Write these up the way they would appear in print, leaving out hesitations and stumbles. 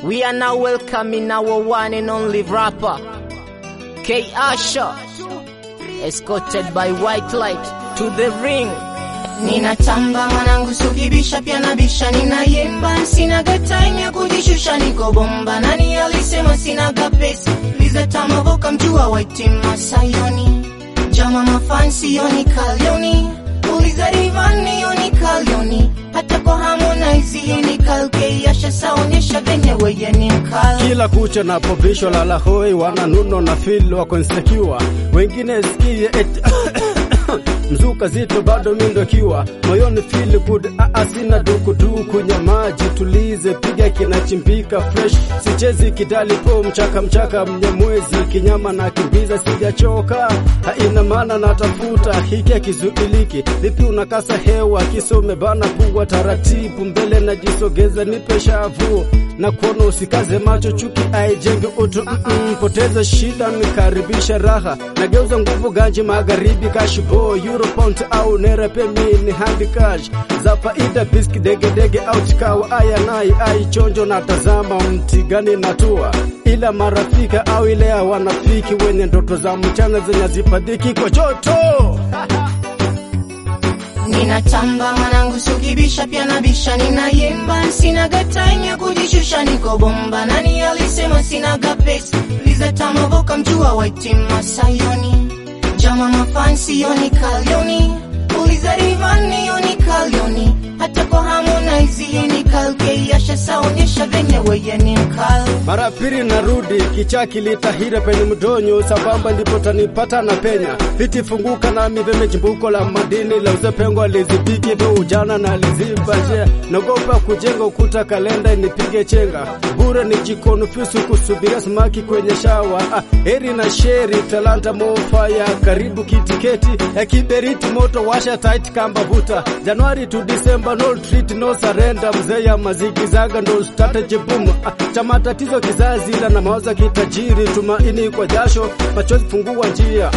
We are now welcoming our one and only rapper, K Asha, escorted by White Light to the ring. Ninatamba mwanangu sukibisha pia nabisha, ninayemba sinaga time ya kujishusha, niko bomba. Nani alisema sinaga pesa? Liza Tamavoka mjua White Masayoni, Jama mafansi yoni kalioni, uliza Rivani yoni kalioni, hata kwa Harmonize yoni kalke Asha saonyesha venye weye ni mkali. Kila kucha na povisho lala hoi, wana nuno na feel wako insecure, wengine sikie eti mzuka zito bado mindo kiwa moyoni feel good, sina duku nyamaji tulize, piga kinachimbika fresh, sichezi kidali po mchaka mnyamwezi, kinyama na kimbiza sijachoka, haina maana natafuta hiki kizuiliki, vipi unakasa hewa kisome bana kuwa taratibu, mbele najisogeza nipe shavu, na kuona usikaze macho chuki aijenge utu, poteza shida nikaribisha raha, nageuza nguvu ganji magharibi kashibo, Europont au nera pemini handi cash, za faida biski dege out kawa aya nai ai chonjo na tazama mtigani natua, ila marafika au ile ya wanafiki wenye ndoto za mchana zenye zipadiki kwa joto. Ninatamba mwanangu sukibisha pia nabisha, ninayemba sinaga time ya kujishusha, niko bomba. Nani alisema sinaga pesa? Liza Tamavoka mjua White Masayoni, Jama mafansi yoni kalioni, uliza Rivani yoni kalioni, hata kwa Harmonize yoni kalke Asha saonyesha venye weye ni mkali. Mara pili narudi kichaki litahira penye mdonyo, sabamba ndipo tanipata na penya, viti funguka na miveme jimbuko la madini, la uzepengo alizibiki vyo ujana na lizibaje, nagopa kujenga ukuta kalenda inipige chenga, bure ni jikonufisu kusubiria samaki kwenye shawa, heri na sheri talanta mofaya, karibu kitiketi ya kiberiti moto washa tight kamba vuta, January to December no treat no surrender, mzee ya maziki zaga ndo strategy boom, chama tatizo kizazi ila na mawaza kitajiri, tumaini kwa jasho machozi fungua njia.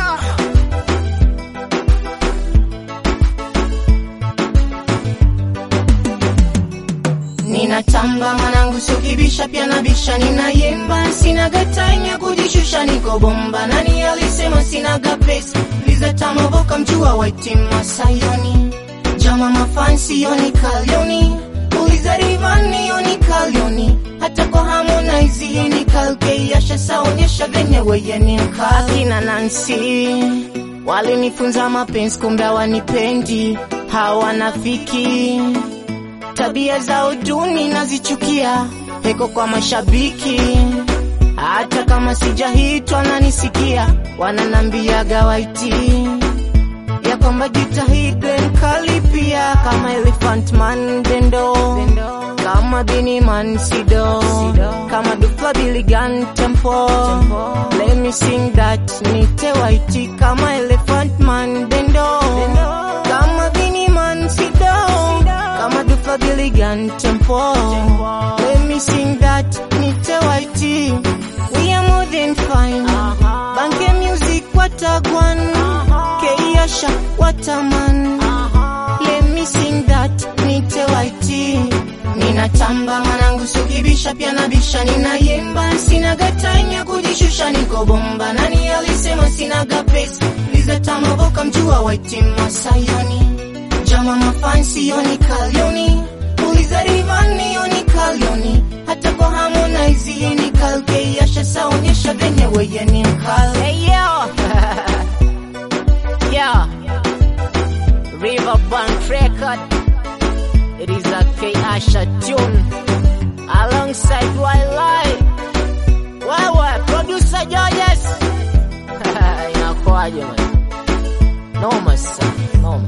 Ninatamba mwanangu sukibisha pia nabisha, ninayemba sinaga time ya kujishusha, niko bomba. Nani alisema sinaga pesa? Liza Tamavoka mjua White Masayoni, Jama mafansi yoni kalioni, uliza Rivani yoni kalioni, hata kwa Harmonize yoni kalke Asha saonyesha venye weye ni mkali. Akina Nancy walinifunza mapenzi kumbe hawanipendi, hawanafiki, tabia zao duni nazichukia, heko kwa mashabiki, hata kama sijahitwa nanisikia, wananambiaga White ya kwamba jitahidi mkali pia, kama Elephant Man Dendo, kama Bini Man Sido, kama Dufla Biligan Tempo. Let me sing that nite White, kama Elephant Man Dendo, kama Bini Man Sido, kama Dufla Biligan Tempo. Let me sing that nite White. We are more than fine. Banke music watagwan, K Asha wataman. Let me sing that nite White. Ninatamba mwanangu sukibisha pia nabisha, ninayemba sinaga time ya kujishusha, niko bomba. Nani alisema sinaga pesa? Liza Tamavoka mjua White Masayoni, Jama mafansi yoni kalioni, uliza Rivani yoni kalioni, hata kwa Harmonize yoni kalke Asha saonyesha venye weye ni mkali. Hey yo, yeah, Riverbank record. It is a K Asha tune alongside Wildlife. Wewe producer Georges. Inakuaje man? Noma sana, noma.